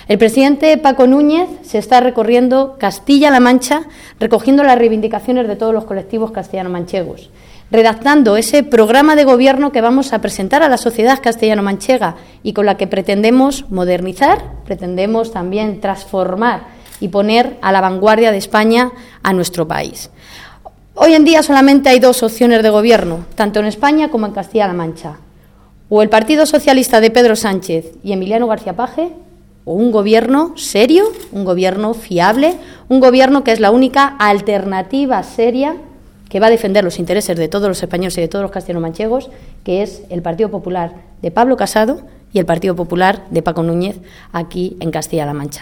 El presidente Paco Núñez se está recorriendo Castilla-La Mancha, recogiendo las reivindicaciones de todos los colectivos castellano-manchegos, redactando ese programa de gobierno que vamos a presentar a la sociedad castellano-manchega y con la que pretendemos modernizar, pretendemos también transformar y poner a la vanguardia de España a nuestro país. Hoy en día solamente hay dos opciones de gobierno, tanto en España como en Castilla-La Mancha. O el Partido Socialista de Pedro Sánchez y Emiliano García Paje, o un gobierno serio, un gobierno fiable, un gobierno que es la única alternativa seria que va a defender los intereses de todos los españoles y de todos los castellano-manchegos, que es el Partido Popular de Pablo Casado y el Partido Popular de Paco Núñez aquí en Castilla-La Mancha.